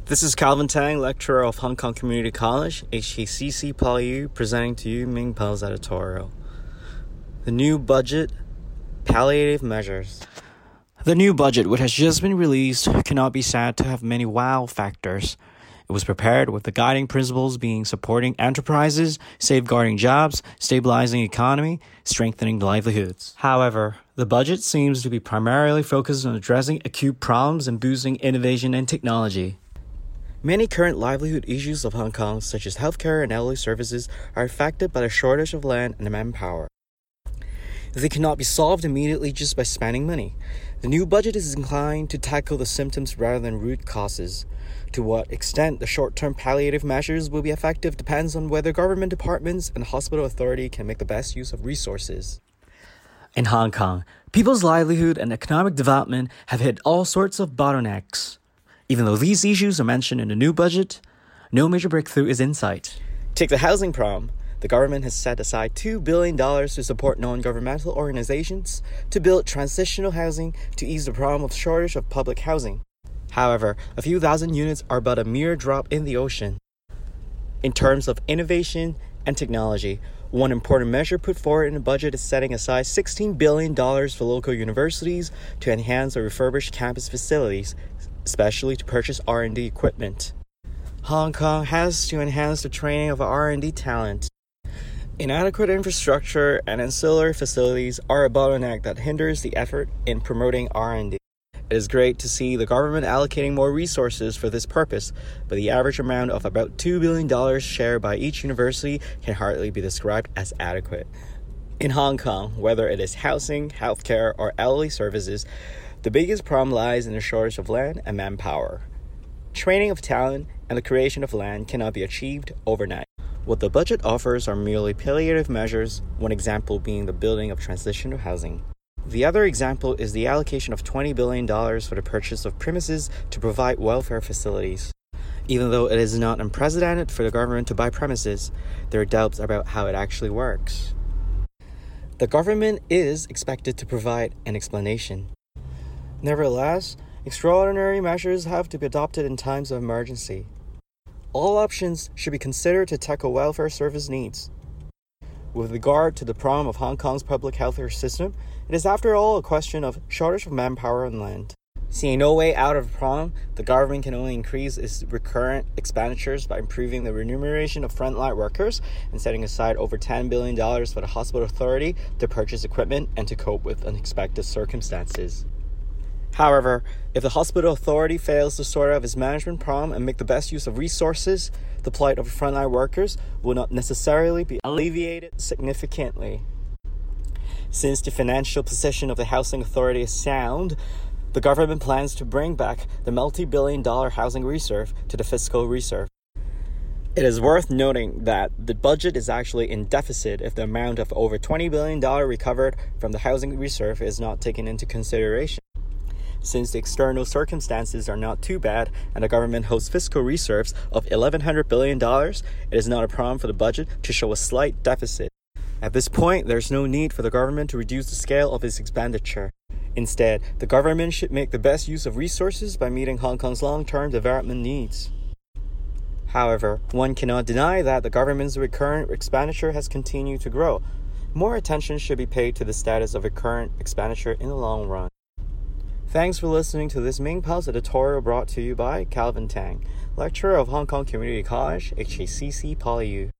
This is Calvin Tang, lecturer of Hong Kong Community College, HKCC PolyU, presenting to you Ming Pao's editorial. The new budget, palliative measures. The new budget, which has just been released, cannot be said to have many wow factors. It was prepared with the guiding principles being supporting enterprises, safeguarding jobs, stabilizing the economy, strengthening livelihoods. However, the budget seems to be primarily focused on addressing acute problems and boosting innovation and technology. Many current livelihood issues of Hong Kong, such as healthcare and elderly services, are affected by the shortage of land and manpower. They cannot be solved immediately just by spending money. The new budget is inclined to tackle the symptoms rather than root causes. To what extent the short-term palliative measures will be effective depends on whether government departments and the hospital authority can make the best use of resources. In Hong Kong, people's livelihood and economic development have hit all sorts of bottlenecks. Even though these issues are mentioned in the new budget, no major breakthrough is in sight. Take the housing problem. The government has set aside $2 billion to support non-governmental organizations to build transitional housing to ease the problem of shortage of public housing. However, a few thousand units are but a mere drop in the ocean. In terms of innovation and technology, one important measure put forward in the budget is setting aside $16 billion for local universities to enhance or refurbish campus facilities, especially to purchase R&D equipment. Hong Kong has to enhance the training of R&D talent. Inadequate infrastructure and ancillary facilities are a bottleneck that hinders the effort in promoting R&D. It is great to see the government allocating more resources for this purpose, but the average amount of about $2 billion shared by each university can hardly be described as adequate. In Hong Kong, whether it is housing, healthcare, or elderly services, the biggest problem lies in the shortage of land and manpower. Training of talent and the creation of land cannot be achieved overnight. What the budget offers are merely palliative measures, one example being the building of transitional housing. The other example is the allocation of $20 billion for the purchase of premises to provide welfare facilities. Even though it is not unprecedented for the government to buy premises, there are doubts about how it actually works. The government is expected to provide an explanation. Nevertheless, extraordinary measures have to be adopted in times of emergency. All options should be considered to tackle welfare service needs. With regard to the problem of Hong Kong's public healthcare system, it is after all a question of shortage of manpower and land. Seeing no way out of the problem, the government can only increase its recurrent expenditures by improving the remuneration of frontline workers and setting aside over $10 billion for the hospital authority to purchase equipment and to cope with unexpected circumstances. However, if the hospital authority fails to sort out its management problem and make the best use of resources, the plight of frontline workers will not necessarily be alleviated significantly. Since the financial position of the housing authority is sound, the government plans to bring back the multi-billion-dollar housing reserve to the fiscal reserve. It is worth noting that the budget is actually in deficit if the amount of over $20 billion recovered from the housing reserve is not taken into consideration. Since the external circumstances are not too bad and the government holds fiscal reserves of $1,100 billion, it is not a problem for the budget to show a slight deficit. At this point, there is no need for the government to reduce the scale of its expenditure. Instead, the government should make the best use of resources by meeting Hong Kong's long-term development needs. However, one cannot deny that the government's recurrent expenditure has continued to grow. More attention should be paid to the status of recurrent expenditure in the long run. Thanks for listening to this Ming Pao's editorial brought to you by Calvin Tang, lecturer of Hong Kong Community College, HKCC PolyU.